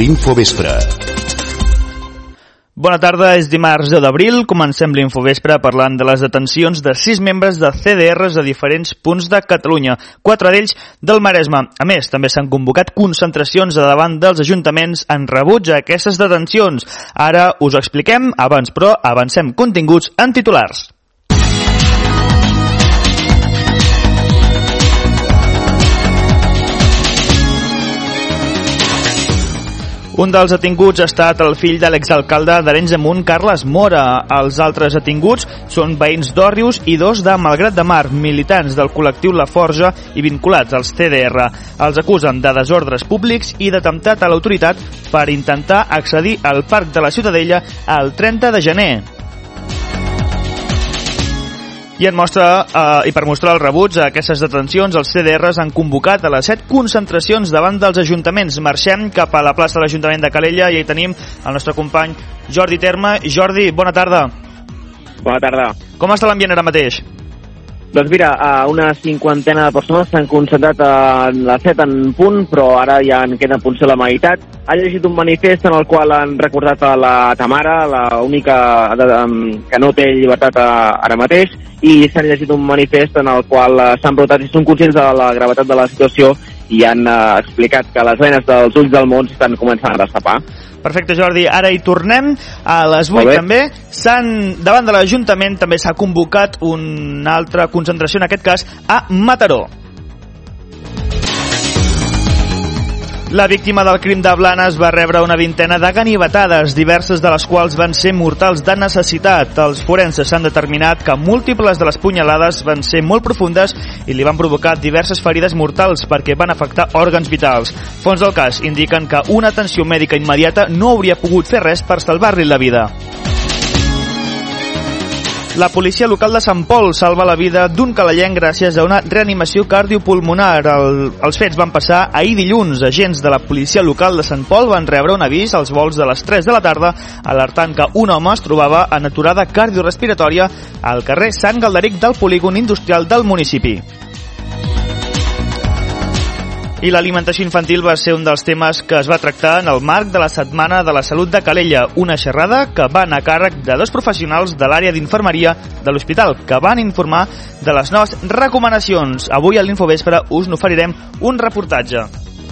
l'Infovespre. Bona tarda, és dimarts 10 d'abril. Comencem l'Infovespre parlant de les detencions de 6 membres de CDRs a diferents punts de Catalunya, 4 d'ells del Maresme. A més, també s'han convocat concentracions a davant dels ajuntaments en rebuig a aquestes detencions. Ara us ho expliquem, abans però avancem continguts en titulars. Un dels detinguts ha estat el fill de l'exalcalde d'Arenys de Munt, Carles Mora. Els altres detinguts són veïns d'Òrrius i 2 de Malgrat de Mar, militants del col·lectiu La Forja i vinculats als CDR. Els acusen de desordres públics i d'atemptat a l'autoritat per intentar accedir al Parc de la Ciutadella el 30 de gener. I per mostrar el rebuig a aquestes detencions, els CDRs han convocat a les 7 concentracions davant dels ajuntaments. Marxem cap a la plaça de l'Ajuntament de Calella i hi tenim el nostre company Jordi Terme. Jordi, bona tarda. Bona tarda. Com està l'ambient ara mateix? Doncs mira, una 50 de persones s'han concentrat a les 7 en punt, però ara ja en queda potser la meitat. Ha llegit un manifest en el qual han recordat a la Tamara, l'única que no té llibertat ara mateix, i s'han llegit un manifest en el qual s'han brotat i són conscients de la gravetat de la situació i han explicat que les venes dels ulls del món estan començant a destapar. Perfecte, Jordi. Ara hi tornem. A les 8 també. Davant de l'Ajuntament també s'ha convocat una altra concentració, en aquest cas a Mataró. La víctima del crim de Blanes va rebre una vintena de ganivetades, diverses de les quals van ser mortals de necessitat. Els forenses han determinat que múltiples de les punyalades van ser molt profundes i li van provocar diverses ferides mortals perquè van afectar òrgans vitals. Fons del cas indiquen que una atenció mèdica immediata no hauria pogut fer res per salvar-li la vida. La policia local de Sant Pol salva la vida d'un calellenc gràcies a una reanimació cardiopulmonar. Els fets van passar ahir dilluns. Agents de la policia local de Sant Pol van rebre un avís als volts de les 3 de la tarda alertant que un home es trobava en aturada cardiorespiratòria al carrer Sant Galderic del polígon industrial del municipi. I l'alimentació infantil va ser un dels temes que es va tractar en el marc de la Setmana de la Salut de Calella, una xerrada que va anar a càrrec de 2 professionals de l'àrea d'infermeria de l'hospital que van informar de les noves recomanacions. Avui a l'Infovespre us n'oferirem un reportatge.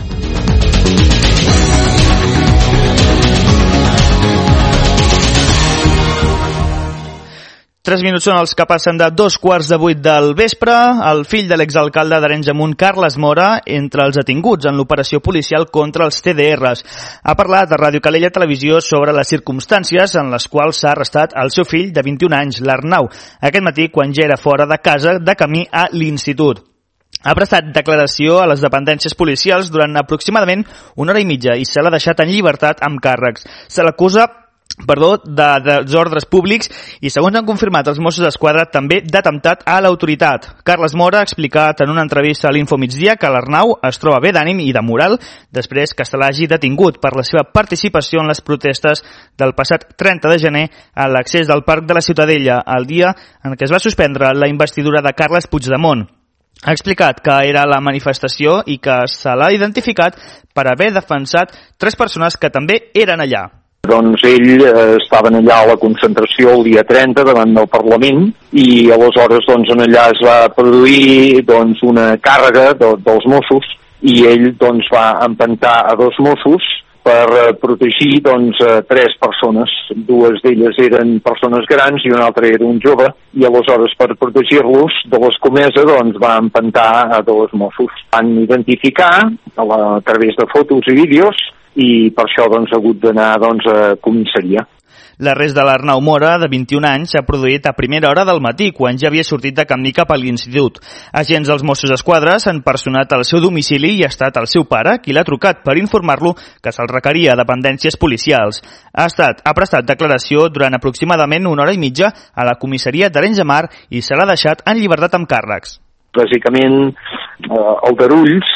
Tres minuts són els que passen de 7:15 del vespre. El fill de l'exalcalde d'Arenys de Munt, Carles Mora, entre els detinguts en l'operació policial contra els CDRs. Ha parlat a Ràdio Calella Televisió sobre les circumstàncies en les quals s'ha arrestat el seu fill de 21 anys, l'Arnau, aquest matí quan ja era fora de casa de camí a l'institut. Ha prestat declaració a les dependències policials durant aproximadament 1 hora i mitja i se l'ha deixat en llibertat amb càrrecs. Se l'acusa de desordres públics i, segons han confirmat els Mossos d'Esquadra, també d'atemptat a l'autoritat. Carles Mora ha explicat en una entrevista a l'Infomigdia que l'Arnau es troba bé d'ànim i de moral després que se l'hagi detingut per la seva participació en les protestes del passat 30 de gener a l'accés del Parc de la Ciutadella, el dia en què es va suspendre la investidura de Carles Puigdemont. Ha explicat que era la manifestació i que se l'ha identificat per haver defensat 3 persones que també eren allà. Doncs ell estaven allà a la concentració el dia 30 davant del Parlament i aleshores allà es va produir una càrrega dels Mossos i ell va empentar a 2 Mossos per protegir 3 persones. 2 d'elles eren persones grans i una altra era un jove i aleshores per protegir-los de l'escomesa va empentar a 2 Mossos. Van identificar a través de fotos i vídeos i per això ha hagut d'anar a comissaria. L'arrest de l'Arnau Mora, de 21 anys, s'ha produït a primera hora del matí, quan ja havia sortit de camí cap a l'institut. Agents dels Mossos d'Esquadra s'han personat al seu domicili i ha estat el seu pare qui l'ha trucat per informar-lo que se'l requeria a dependències policials. Ha prestat declaració durant aproximadament 1 hora i mitja a la comissaria d'Arenys de Mar i se l'ha deixat en llibertat amb càrrecs. bàsicament aldarulls,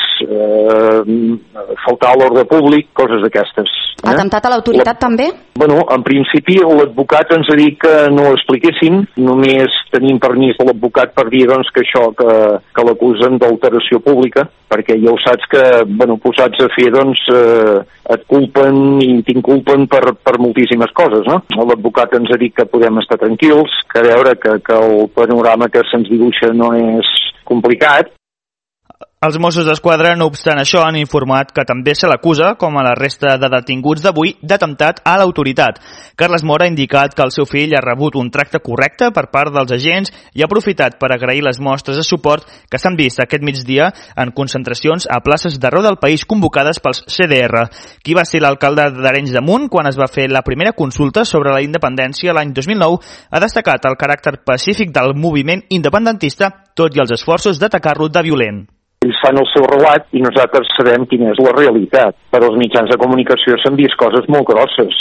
faltar a l'ordre públic, coses d'aquestes. Atemptat a l'autoritat també? Bueno, en principi l'advocat ens ha dit que no ho expliquéssim, només tenim permís de l'advocat per dir doncs, que això, que l'acusen d'alteració pública, perquè ja ho saps que, bueno, posats a fer, doncs, et culpen i t'inculpen per moltíssimes coses, no? L'advocat ens ha dit que podem estar tranquils, que a veure que el panorama que se'ns dibuixa no és complicat. Els Mossos d'Esquadra, no obstant això, han informat que també se l'acusa, com a la resta de detinguts d'avui, d'atemptat a l'autoritat. Carles Mora ha indicat que el seu fill ha rebut un tracte correcte per part dels agents i ha aprofitat per agrair les mostres de suport que s'han vist aquest migdia en concentracions a places d'arreu del país convocades pels CDR. Qui va ser l'alcalde d'Arenys de Munt quan es va fer la primera consulta sobre la independència l'any 2009 ha destacat el caràcter pacífic del moviment independentista, tot i els esforços d'atacar-lo de violent. Ells fan el seu relat i nosaltres sabem quina és la realitat. Per als mitjans de comunicació s'han vist coses molt grosses.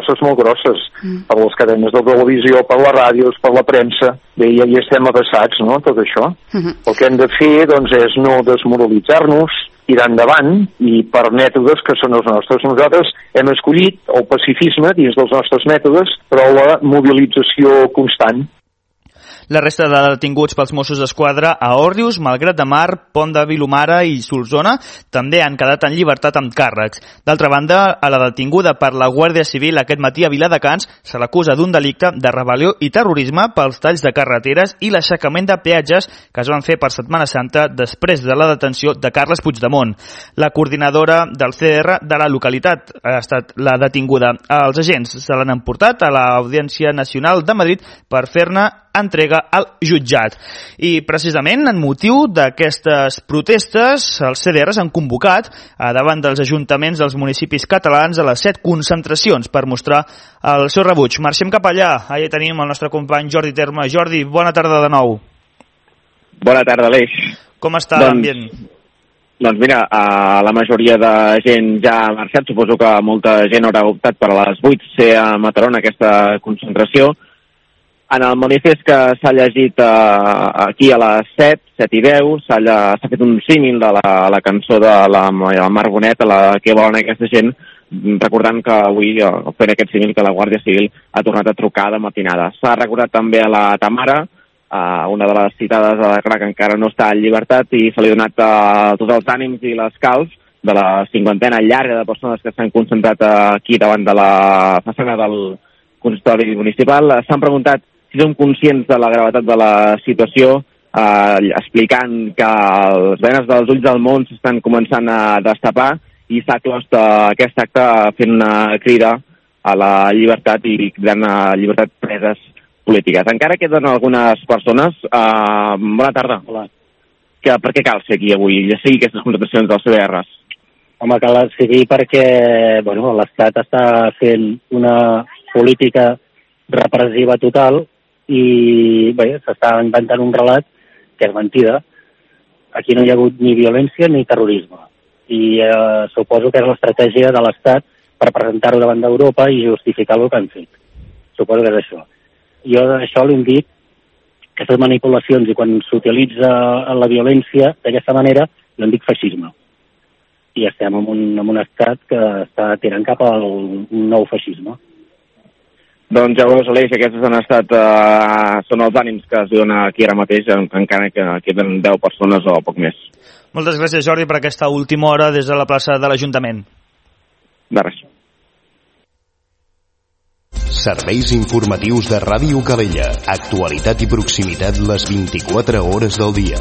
Per les cadenes de televisió, per les ràdios, per la premsa. Bé, ja hi estem avançats, no?, tot això. El que hem de fer, doncs, és no desmoralitzar-nos, tirar endavant i per mètodes que són els nostres. Nosaltres hem escollit el pacifisme dins dels nostres mètodes, però la mobilització constant. La resta de detinguts pels Mossos d'Esquadra a Òrrius, Malgrat de Mar, Pont de Vilomara i Solsona també han quedat en llibertat amb càrrecs. D'altra banda, a la detinguda per la Guàrdia Civil aquest matí a Viladecans se l'acusa d'un delicte de rebel·lió i terrorisme pels talls de carreteres i l'aixecament de peatges que es van fer per Setmana Santa després de la detenció de Carles Puigdemont. La coordinadora del CDR de la localitat ha estat la detinguda. Els agents se l'han emportat a l'Audiència Nacional de Madrid per fer-ne entrega al jutjat. I precisament en motiu d'aquestes protestes, els CDRs han convocat davant dels ajuntaments dels municipis catalans a les 7 concentracions per mostrar el seu rebuig. Marxem cap allà. Allà tenim el nostre company Jordi Terme. Jordi, bona tarda de nou. Bona tarda, Aleix. Com està l'ambient? Doncs mira, la majoria de gent ja ha marxat. Suposo que molta gent haurà optat per a les 8 ser a Mataró en aquesta concentració. En el manifest que s'ha llegit aquí a les 7 i 10, s'ha fet un símil de la cançó de la Mar Bonet, a la que volen aquesta gent, recordant que avui, fent aquest símil, que la Guàrdia Civil ha tornat a trucar de matinada. S'ha recordat també a la Tamara, una de les citades a la que encara no està en llibertat, i se li ha donat tots els ànims i les calç de la cinquantena llarga de persones que s'han concentrat aquí davant de la façana del consistori municipal. S'han preguntat si som conscients de la gravetat de la situació, explicant que les venes dels ulls del món s'estan començant a destapar i s'ha clos aquest acte fent una crida a la llibertat i cridant a llibertat preses polítiques. Encara queden algunes persones. Bona tarda. Hola. Per què cal ser aquí avui i seguir aquestes concentracions dels CDRs? Home, cal seguir perquè l'Estat està fent una política repressiva total i bé, s'està inventant un relat que és mentida. Aquí no hi ha hagut ni violència ni terrorisme i suposo que és l'estratègia de l'Estat per presentar-ho davant d'Europa i justificar el que han fet. Suposo que és això. Jo d'això li hem dit aquestes manipulacions i quan s'utilitza la violència d'aquesta manera jo en dic feixisme i estem en un estat que està tirant cap al nou feixisme. Doncs llavors, Aleix, aquests han estat, són els ànims que es diuen aquí ara mateix, encara que queden 10 persones o poc més. Moltes gràcies, Jordi, per aquesta última hora des de la plaça de l'Ajuntament. De res. Serveis informatius de Ràdio Calella. Actualitat i proximitat les 24 hores del dia.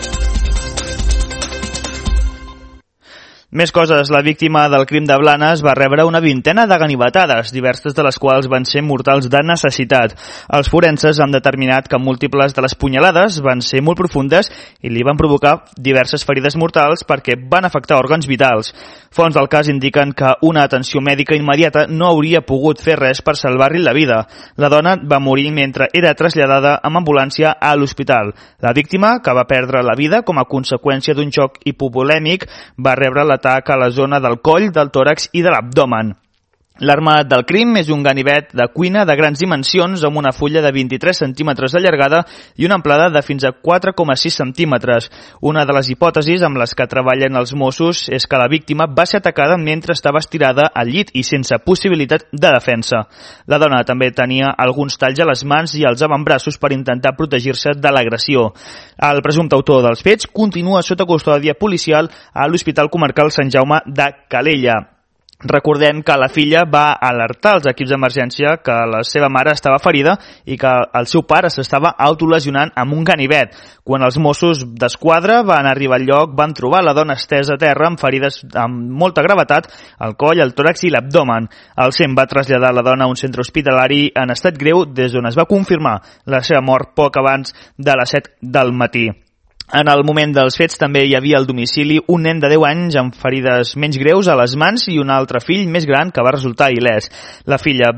Més coses. La víctima del crim de Blanes va rebre una vintena de ganivetades, diverses de les quals van ser mortals de necessitat. Els forenses han determinat que múltiples de les punyalades van ser molt profundes i li van provocar diverses ferides mortals perquè van afectar òrgans vitals. Fonts del cas indiquen que una atenció mèdica immediata no hauria pogut fer res per salvar-li la vida. La dona va morir mentre era traslladada amb ambulància a l'hospital. La víctima, que va perdre la vida com a conseqüència d'un xoc hipopolèmic, va rebre l'atac a la zona del coll, del tòrax i de l'abdomen. L'arma del crim és un ganivet de cuina de grans dimensions amb una fulla de 23 centímetres de llargada i una amplada de fins a 4,6 centímetres. Una de les hipòtesis amb les que treballen els Mossos és que la víctima va ser atacada mentre estava estirada al llit i sense possibilitat de defensa. La dona també tenia alguns talls a les mans i als avantbraços per intentar protegir-se de l'agressió. El presumpte autor dels fets continua sota custòdia policial a l'Hospital Comarcal Sant Jaume de Calella. Recordem que la filla va alertar els equips d'emergència que la seva mare estava ferida i que el seu pare s'estava autolesionant amb un ganivet. Quan els Mossos d'Esquadra van arribar al lloc, van trobar la dona estesa a terra amb ferides amb molta gravetat al coll, al tòrax i l'abdomen. El SEM va traslladar la dona a un centre hospitalari en estat greu, des d'on es va confirmar la seva mort poc abans de les 7 del matí. En el moment dels fets també hi havia al domicili un nen de 10 anys amb ferides menys greus a les mans i un altre fill més gran que va resultar il·lès. La filla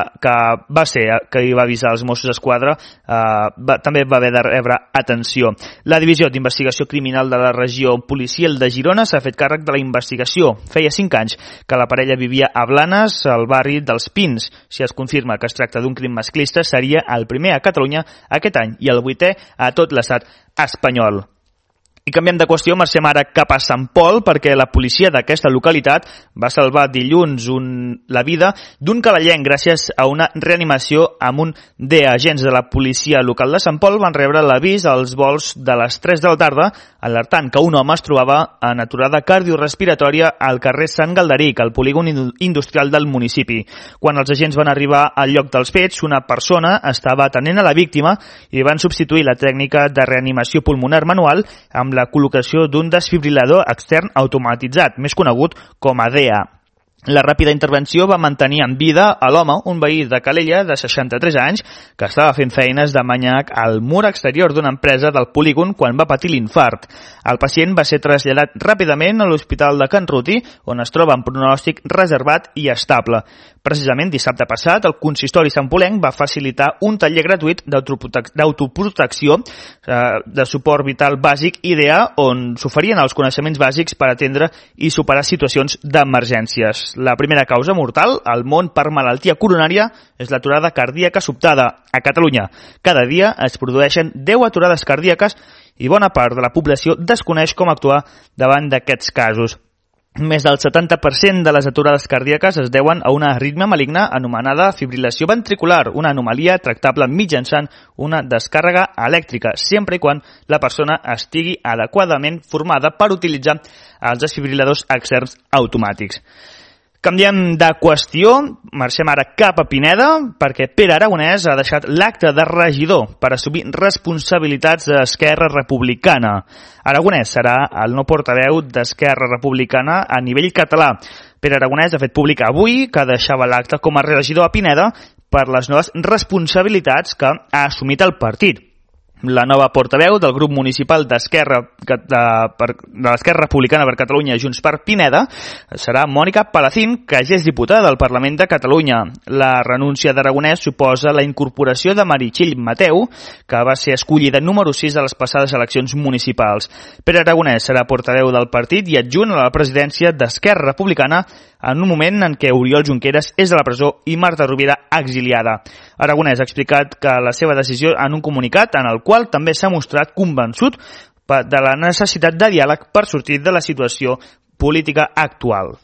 que hi va avisar els Mossos d'Esquadra també va haver de rebre atenció. La Divisió d'Investigació Criminal de la Regió Policial de Girona s'ha fet càrrec de la investigació. Feia 5 anys que la parella vivia a Blanes, al barri dels Pins. Si es confirma que es tracta d'un crim masclista, seria el primer a Catalunya aquest any i el 8è a tot l'estat espanyol. I canviem de qüestió, marxem ara cap a Sant Pol perquè la policia d'aquesta localitat va salvar dilluns la vida d'un calallenc gràcies a una reanimació amb un agents de la policia local de Sant Pol van rebre l'avís als vols de les 3 de la tarda alertant que un home es trobava en aturada cardiorrespiratòria al carrer Sant Galderic, al polígon industrial del municipi. Quan els agents van arribar al lloc dels fets, una persona estava atenent a la víctima i van substituir la tècnica de reanimació pulmonar manual amb la col·locació d'un desfibrilador extern automatitzat, més conegut com a DEA. La ràpida intervenció va mantenir en vida a l'home, un veí de Calella de 63 anys, que estava fent feines de manyac al mur exterior d'una empresa del polígon quan va patir l'infart. El pacient va ser traslladat ràpidament a l'Hospital de Can Ruti, on es troba en pronòstic reservat i estable. Precisament dissabte passat, el consistori santpolenc va facilitar un taller gratuït d'autoprotecció de suport vital bàsic IDEA, on s'oferien els coneixements bàsics per atendre i superar situacions d'emergències. La primera causa mortal al món per malaltia coronària és l'aturada cardíaca sobtada a Catalunya. Cada dia es produeixen 10 aturades cardíaques i bona part de la població desconeix com actuar davant d'aquests casos. Més del 70% de les aturades cardíaques es deuen a una arrítmia maligna anomenada fibrilació ventricular, una anomalia tractable mitjançant una descàrrega elèctrica, sempre i quan la persona estigui adequadament formada per utilitzar els desfibriladors externs automàtics. Canviem de qüestió, marxem ara cap a Pineda, perquè Pere Aragonès ha deixat l'acte de regidor per assumir responsabilitats d'Esquerra Republicana. Aragonès serà el nou portaveu d'Esquerra Republicana a nivell català. Pere Aragonès ha fet públic avui que deixava l'acte com a regidor a Pineda per les noves responsabilitats que ha assumit el partit. La nova portaveu del grup municipal de l'Esquerra Republicana per Catalunya Junts per Pineda serà Mònica Palacín, que ja és diputada del Parlament de Catalunya. La renúncia d'Aragonès suposa la incorporació de Meritxell Mateu, que va ser escollida número 6 a les passades eleccions municipals. Pere Aragonès serà portaveu del partit i adjunt a la presidència d'Esquerra Republicana en un moment en què Oriol Junqueras és a la presó i Marta Rovira exiliada. Aragonès ha explicat que la seva decisió en un comunicat en el qual també s'ha mostrat convençut de la necessitat de diàleg per sortir de la situació política actual.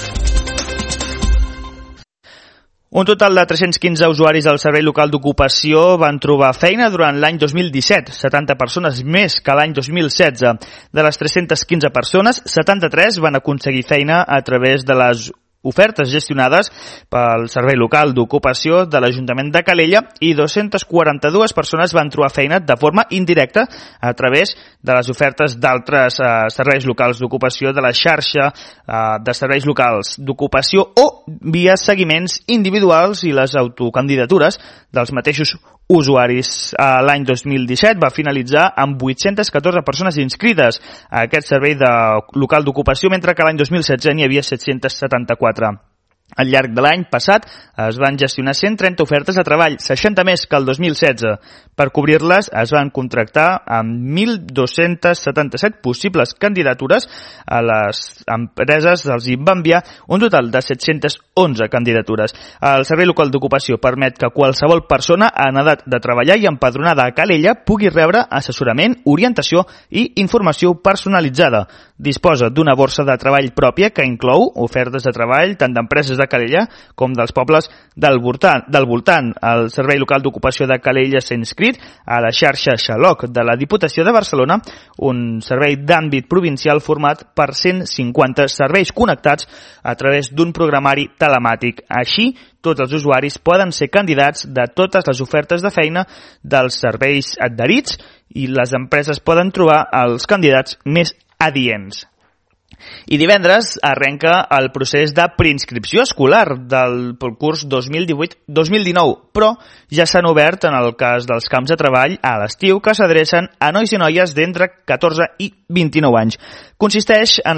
Un total de 315 usuaris del Servei Local d'Ocupació van trobar feina durant l'any 2017, 70 persones més que l'any 2016. De les 315 persones, 73 van aconseguir feina a través de les ofertes gestionades pel Servei Local d'Ocupació de l'Ajuntament de Calella i 242 persones van trobar feina de forma indirecta a través de les ofertes d'altres serveis locals d'ocupació de la xarxa de serveis locals d'ocupació o via seguiments individuals i les autocandidatures dels mateixos usuaris. L'any 2017 va finalitzar amb 814 persones inscrites a aquest servei local d'ocupació, mentre que l'any 2016 n'hi havia 774. Al llarg de l'any passat es van gestionar 130 ofertes de treball, 60 més que el 2016. Per cobrir-les es van contractar amb 1.277 possibles candidatures. A les empreses els hi va enviar un total de 711 candidatures. El Servei Local d'Ocupació permet que qualsevol persona en edat de treballar i empadronada a Calella pugui rebre assessorament, orientació i informació personalitzada. Disposa d'una borsa de treball pròpia que inclou ofertes de treball tant d'empreses de Calella com dels pobles del voltant. El Servei Local d'Ocupació de Calella s'ha inscrit a la xarxa Xaloc de la Diputació de Barcelona, un servei d'àmbit provincial format per 150 serveis connectats a través d'un programari telemàtic. Així, tots els usuaris poden ser candidats de totes les ofertes de feina dels serveis adherits i les empreses poden trobar els candidats més adients. I divendres arrenca el procés de preinscripció escolar del curs 2018-2019, però ja s'han obert en el cas dels camps de treball a l'estiu que s'adrecen a nois i noies d'entre 14 i 29 anys. Consisteix en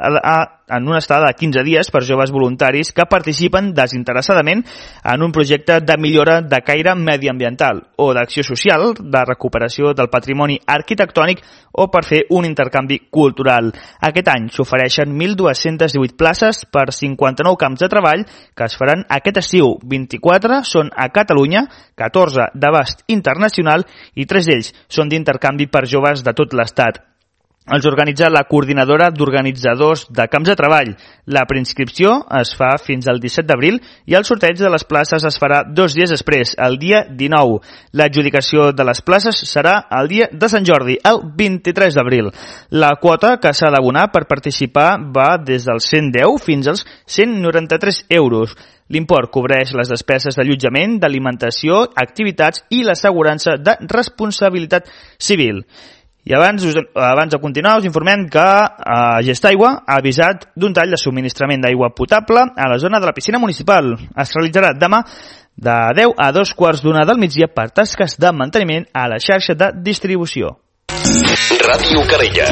una estada de 15 dies per joves voluntaris que participen desinteressadament en un projecte de millora de caire mediambiental o d'acció social, de recuperació del patrimoni arquitectònic o per fer un intercanvi cultural. Aquest any s'ofereixen 1.218 places per 59 camps de treball que es faran aquest estiu. 24 són a Catalunya, 14 d'abast internacional i 3 d'ells són d'intercanvi per joves de tot l'Estat. Els organitza la Coordinadora d'Organitzadors de Camps de Treball. La preinscripció es fa fins al 17 d'abril i el sorteig de les places es farà 2 dies després, el dia 19. L'adjudicació de les places serà el dia de Sant Jordi, el 23 d'abril. La quota que s'ha d'abonar per participar va des dels 110 fins als 193 euros. L'import cobreix les despeses d'allotjament, d'alimentació, activitats i l'assegurança de responsabilitat civil. I abans de continuar us informem que Gestaigua ha avisat d'un tall de subministrament d'aigua potable a la zona de la piscina municipal. Es realitzarà demà de 10 a 2:15 del migdia per tasques de manteniment a la xarxa de distribució. Ràdio Calella.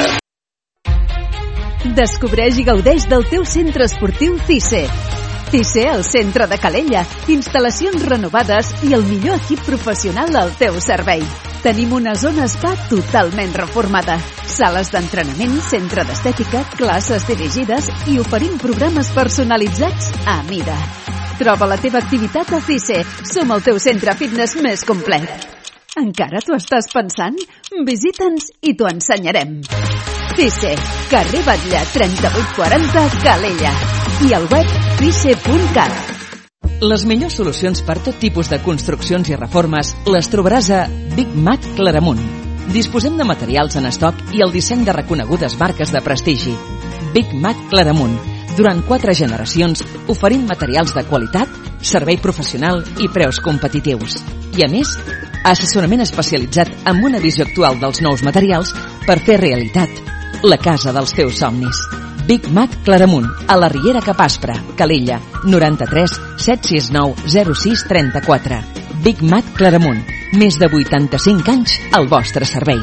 Descobreix i gaudeix del teu centre esportiu CICE. CICE, al centre de Calella. Instal·lacions renovades i el millor equip professional al teu servei. Tenim una zona spa totalment reformada. Sales d'entrenament, centre d'estètica, classes dirigides i oferim programes personalitzats a mida. Troba la teva activitat a CICE. Som el teu centre fitness més complet. Encara t'ho estàs pensant? Visita'ns i t'ho ensenyarem. CICE, carrer Batlle 3840, Calella. I al web cice.cat. Les millors solucions per tot tipus de construccions i reformes les trobaràs a Big Mat Claramunt. Disposem de materials en estoc i el disseny de reconegudes marques de prestigi. Big Mat Claramunt. Durant 4 generacions oferim materials de qualitat, servei professional i preus competitius. I a més, assessorament especialitzat amb una visió actual dels nous materials per fer realitat la casa dels teus somnis. Big Mat Claramunt, a la Riera Capaspra, Calella, 93 769 06 34. Big Mat Claramunt, més de 85 anys al vostre servei.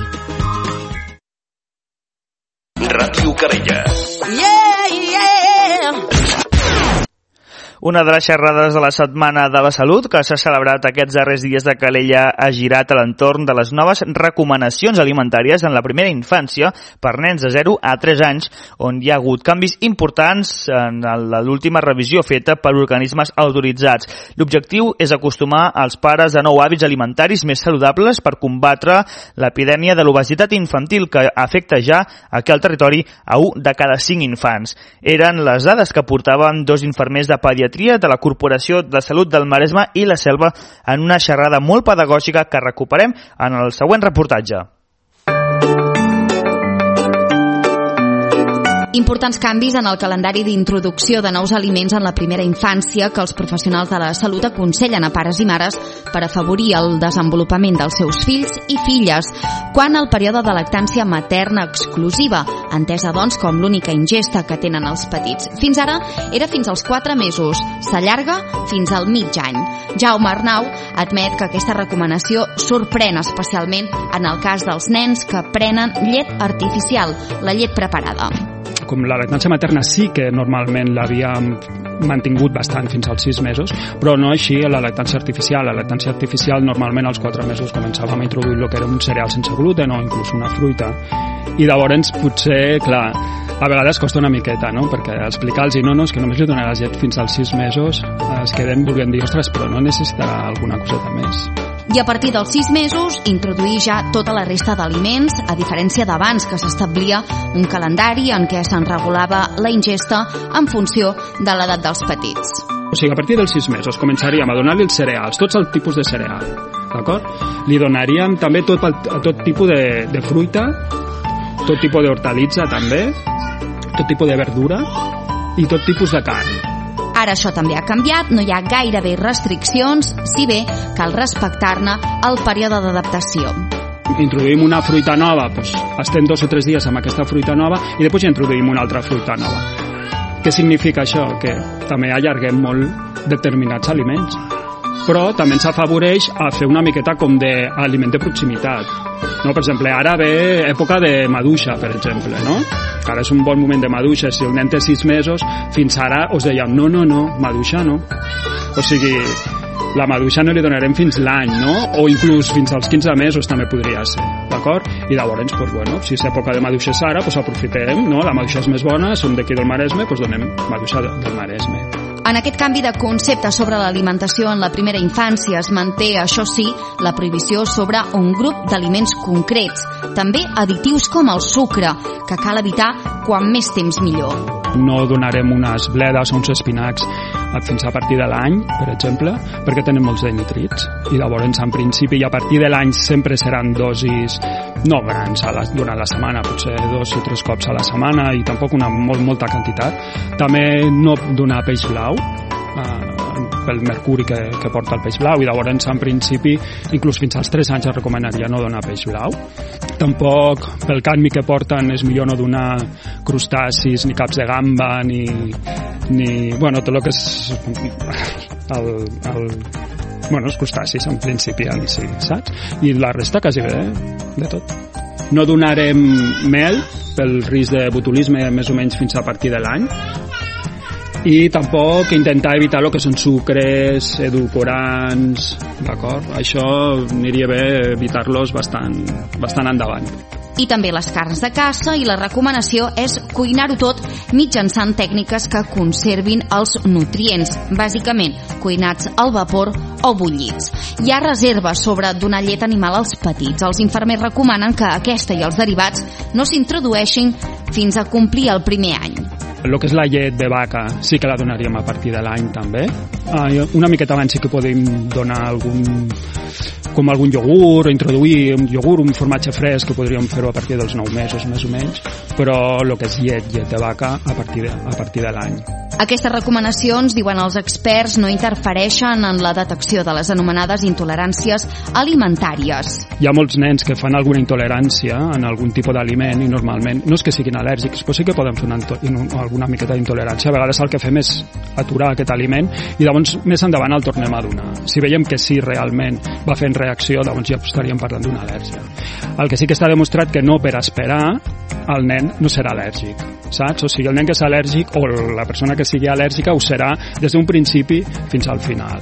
Ràdio Calella. Una de les xerrades de la Setmana de la Salut que s'ha celebrat aquests darrers dies de Calella ha girat a l'entorn de les noves recomanacions alimentàries en la primera infància per nens de 0 a 3 anys, on hi ha hagut canvis importants en l'última revisió feta per organismes autoritzats. L'objectiu és acostumar als pares a nous hàbits alimentaris més saludables per combatre l'epidèmia de l'obesitat infantil que afecta ja aquí al territori a 1 de cada 5 infants. Eren les dades que aportaven 2 infermers de pediatria de la Corporació de Salut del Maresme i la Selva en una xerrada molt pedagògica que recuperem en el següent reportatge. Importants canvis en el calendari d'introducció de nous aliments en la primera infància que els professionals de la salut aconsellen a pares i mares per afavorir el desenvolupament dels seus fills i filles quan el període de lactància materna exclusiva, entesa doncs com l'única ingesta que tenen els petits. Fins ara era fins als 4 mesos, s'allarga fins al mig any. Jaume Arnau admet que aquesta recomanació sorprèn especialment en el cas dels nens que prenen llet artificial, la llet preparada. com la lactància materna sí que normalment l'havíem mantingut bastant fins als 6 mesos, però no així la lactància artificial. La lactància artificial normalment als 4 mesos començàvem a introduir el que era un cereal sense gluten o inclús una fruita. I llavors potser, clar, a vegades costa una miqueta, no? Perquè explicar-los no, és que només li donaràs llet fins als 6 mesos, es queden volent dir, ostres, però no necessitarà alguna coseta més. I a partir dels 6 mesos introduir ja tota la resta d'aliments, a diferència d'abans, que s'establia un calendari en què se'n regulava la ingesta en funció de l'edat dels petits. O sigui, a partir dels 6 mesos començaríem a donar-li els cereals, tots els tipus de cereal, d'acord? Li donaríem també tot tipus de fruita, tot tipus d'hortalitza també, tot tipus de verdura i tot tipus de carn. Ara això també ha canviat, no hi ha gairebé restriccions, si bé cal respectar-ne el període d'adaptació. Introduïm una fruita nova, doncs estem 2 o 3 dies amb aquesta fruita nova i després ja introduïm una altra fruita nova. Què significa això? Que també allarguem molt determinats aliments, però també ens afavoreix a fer una miqueta com d'aliment de proximitat. No? Per exemple, ara ve època de maduixa, per exemple, no? Ara és un bon moment de maduixa. Si el nen té 6 mesos, fins ara us dèiem no, maduixa no. O sigui, la maduixa no li donarem fins l'any, no? O inclús fins als 15 mesos també podria ser, d'acord? I llavors, doncs, bueno, si és època de maduixa ara, doncs aprofitem, no? La maduixa és més bona, som d'aquí del Maresme, doncs donem maduixa del Maresme. En aquest canvi de concepte sobre l'alimentació en la primera infància es manté, això sí, la prohibició sobre un grup d'aliments concrets, també additius com el sucre, que cal evitar quan més temps millor. No donarem unes bledes o uns espinacs fins a partir de l'any, per exemple, perquè tenen molts de nitrits. I llavors, en principi, i a partir de l'any sempre seran dosis no grans durant la setmana, potser 2 o 3 cops a la setmana i tampoc una molta quantitat. També no donar peix blau, pel mercuri que porta el peix blau, i llavors en principi inclús fins als 3 anys es recomanaria no donar peix blau. Tampoc pel cadmi que porten és millor no donar crustacis ni caps de gamba ni bueno, tot el que és els crustacis en principi en si, saps? I la resta quasi bé de tot. No donarem mel pel risc de botulisme més o menys fins a partir de l'any, i tampoc intentar evitar el que són sucres, edulcorants, d'acord? Això aniria bé evitar-los bastant endavant. I també les carns de caça, i la recomanació és cuinar-ho tot mitjançant tècniques que conservin els nutrients, bàsicament cuinats al vapor o bullits. Hi ha reserves sobre donar llet animal als petits. Els infermers recomanen que aquesta i els derivats no s'introdueixin fins a complir el primer any. El que és la llet de vaca sí que la donaríem a partir de l'any també. Una miqueta abans sí que podem donar algun iogurt, introduir un iogurt, un formatge fresc, que podríem fer-ho a partir dels 9 mesos més o menys, però el que és llet de vaca a partir de l'any. Aquestes recomanacions, diuen els experts, no interfereixen en la detecció de les anomenades intoleràncies alimentàries. Hi ha molts nens que fan alguna intolerància en algun tipus d'aliment i normalment no és que siguin al·lèrgics, però sí que poden fer alguna miqueta d'intolerància. A vegades el que fem és aturar aquest aliment i llavors més endavant el tornem a donar. Si veiem que sí realment va fent reacció, llavors ja estaríem parlant d'una al·lèrgia. El que sí que està demostrat que no per esperar el nen no serà al·lèrgic, saps? O sigui, el nen que és al·lèrgic o la persona que sigui al·lèrgica ho serà des d'un principi fins al final.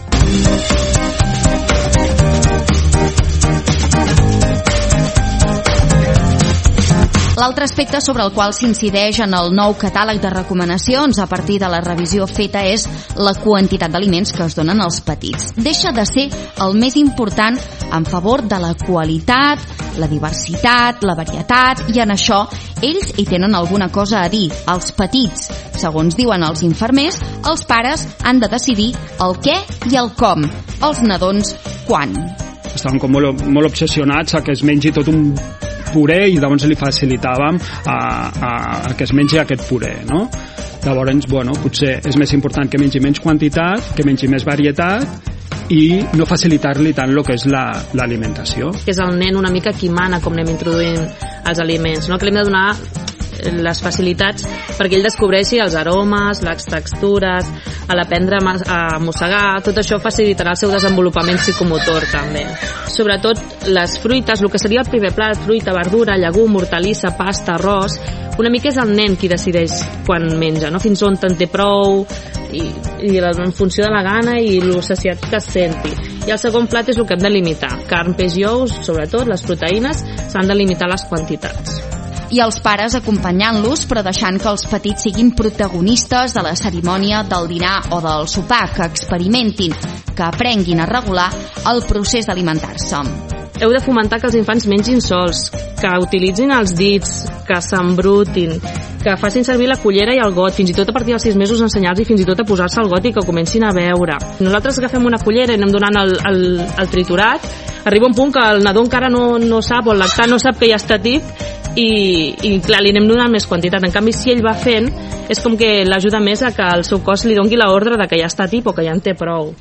L'altre aspecte sobre el qual s'incideix en el nou catàleg de recomanacions a partir de la revisió feta és la quantitat d'aliments que es donen als petits. Deixa de ser el més important en favor de la qualitat, la diversitat, la varietat, i en això ells hi tenen alguna cosa a dir. Els petits, segons diuen els infermers, els pares han de decidir el què i el com, els nadons quan. Estaven com molt obsessionats a que es mengi tot un puré i llavors li facilitàvem a que es mengi aquest puré, no? Llavors, bueno, potser és més important que mengi menys quantitat, que mengi més varietat i no facilitar-li tant el que és l'alimentació. Que és el nen una mica qui mana com anem introduint els aliments, no? Que li hem de donar les facilitats perquè ell descobreixi els aromes, les textures, a l'aprendre a mossegar, tot això facilitarà el seu desenvolupament psicomotor també. Sobretot les fruites, el que seria el primer plat, fruita, verdura, llegum, hortalissa, pasta, arròs, una mica és el nen qui decideix quan menja, no? Fins on te'n té prou i en funció de la gana i el saciat que es senti. I el segon plat és el que hem de limitar. Carn, peix i ous, sobretot, les proteïnes, s'han de limitar les quantitats. I els pares acompanyant-los, però deixant que els petits siguin protagonistes de la cerimònia del dinar o del sopar, que experimentin, que aprenguin a regular el procés d'alimentar-se. Heu de fomentar que els infants mengin sols, que utilitzin els dits, que s'embrutin, que facin servir la cullera i el got, fins i tot a partir dels 6 mesos ensenyar-los i fins i tot a posar-se el got i que comencin a beure. Nosaltres agafem una cullera i anem donant el triturat, arriba un punt que el nadó encara no sap, o el lactant no sap que ja està tip, i clar, li anem donant més quantitat. En canvi, si ell va fent, és com que l'ajuda més a que el seu cos li doni l'ordre de que ja està tip o que ja en té prou.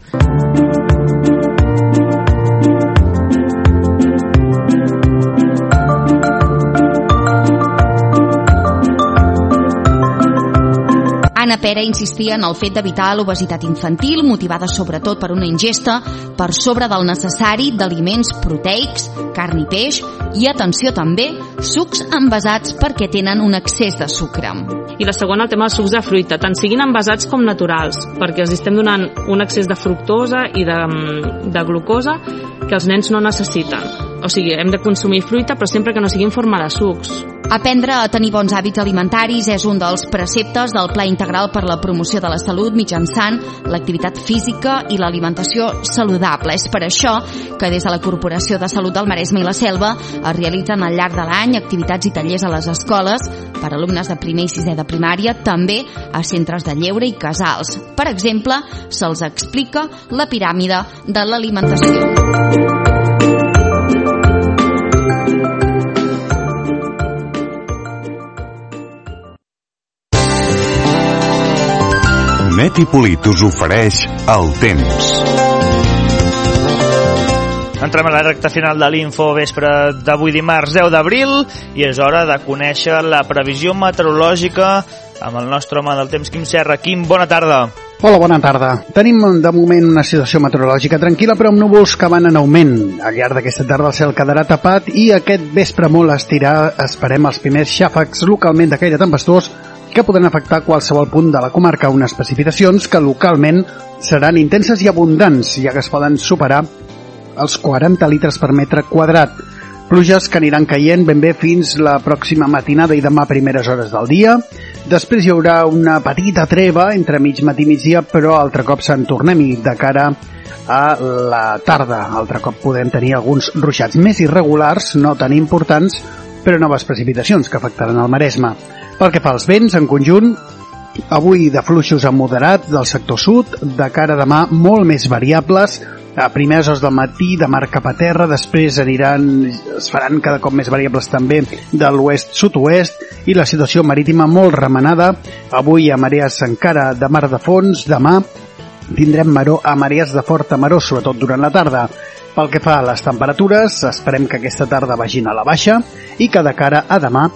Anna Pera insistia en el fet d'evitar l'obesitat infantil, motivada sobretot per una ingesta per sobre del necessari d'aliments proteics, carn i peix, i atenció també, sucs envasats perquè tenen un excés de sucre. I la segona, el tema dels sucs de fruita, tant siguin envasats com naturals, perquè els estem donant un excés de fructosa i de glucosa que els nens no necessiten. O sigui, hem de consumir fruita, però sempre que no sigui en forma de sucs. Aprendre a tenir bons hàbits alimentaris és un dels preceptes del Pla Integral per la Promoció de la Salut mitjançant l'activitat física i l'alimentació saludable. És per això que des de la Corporació de Salut del Maresme i la Selva es realitzen al llarg de l'any activitats i tallers a les escoles per a alumnes de primer i sisè de primària, també a centres de lleure i casals. Per exemple, se'ls explica la piràmide de l'alimentació. Net i Polit us ofereix el temps. Entrem a la recta final de l'Info Vespre d'avui dimarts 10 d'abril i és hora de conèixer la previsió meteorològica amb el nostre home del temps, Quim Serra. Quim, bona tarda. Hola, bona tarda. Tenim de moment una situació meteorològica tranquil·la però amb núvols que van en augment. Al llarg d'aquesta tarda el cel quedarà tapat i aquest vespre molt estirà esperem els primers xàfecs localment de caire tempestuós que podran afectar qualsevol punt de la comarca, unes precipitacions que localment seran intenses i abundants, ja que es poden superar els 40 litres per metre quadrat. Pluges que aniran caient ben bé fins la pròxima matinada i demà a primeres hores del dia. Després hi haurà una petita treva entre mig matí i migdia, però altre cop se'n tornem-hi de cara a la tarda. Altre cop podem tenir alguns ruixats més irregulars, no tan importants, però noves precipitacions que afectaran el Maresme. Pel que fa als vents, en conjunt, avui de fluixos a moderat del sector sud, de cara a demà molt més variables, a primeres hores del matí de mar cap a terra, després es faran cada cop més variables també de l'oest-sud-oest i la situació marítima molt remenada. Avui a marees encara de mar de fons, demà tindrem maror a marees de forta maror, sobretot durant la tarda. Pel que fa a les temperatures, esperem que aquesta tarda vagin a la baixa i que de cara a demà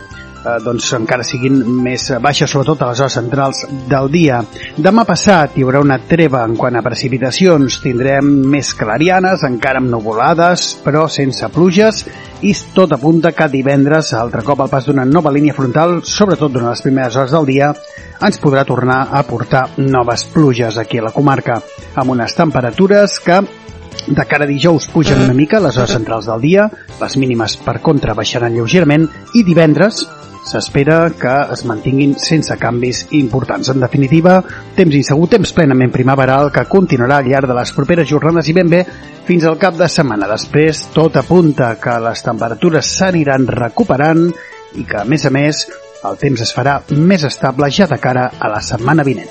encara siguin més baixes, sobretot a les hores centrals del dia. Demà passat hi haurà una treva en quant a precipitacions, tindrem més clarianes, encara amb nuvolades, però sense pluges, i tot apunta que divendres, altre cop al pas d'una nova línia frontal, sobretot durant les primeres hores del dia, ens podrà tornar a portar noves pluges aquí a la comarca, amb unes temperatures que de cara a dijous pugen una mica a les hores centrals del dia, les mínimes per contra baixaran lleugerament i divendres s'espera que es mantinguin sense canvis importants. En definitiva, temps insegur, temps plenament primaveral que continuarà al llarg de les properes jornades i ben bé fins al cap de setmana. Després, tot apunta que les temperatures s'aniran recuperant i que, a més, el temps es farà més estable ja de cara a la setmana vinent.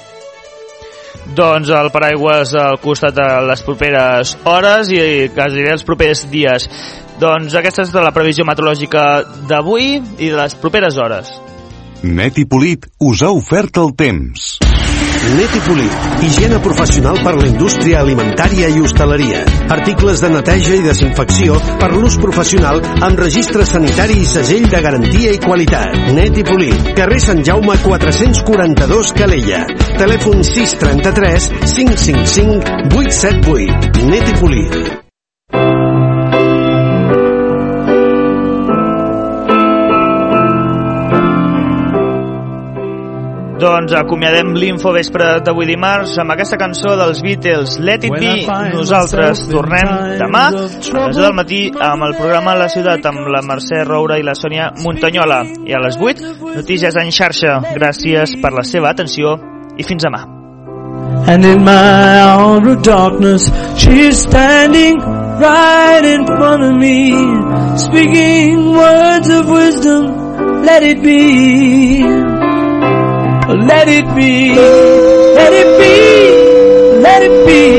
Doncs el paraigües al costat de les properes hores i quasi els propers dies. Doncs aquesta és la previsió meteorològica d'avui i de les properes hores. Net i Polit us ha ofert el temps. Netipoli, higiene professional per la indústria alimentària i hostaleria. Articles de neteja i desinfecció per l'ús professional amb registre sanitari i segell de garantia i qualitat. Netipoli, carrer Sant Jaume 442 Calella. Telèfon 633 555 878. Netipoli. Doncs acomiadem l'Infovespre d'avui dimarts amb aquesta cançó dels Beatles, Let It Be. Nosaltres tornem demà a les 10 del matí amb el programa La Ciutat amb la Mercè Roura i la Sònia Muntanyola. I a les 8, notícies en xarxa. Gràcies per la seva atenció i fins demà. And in my hour of darkness, she is standing right in front of me, speaking words of wisdom. Let it be. Let it be, let it be, let it be.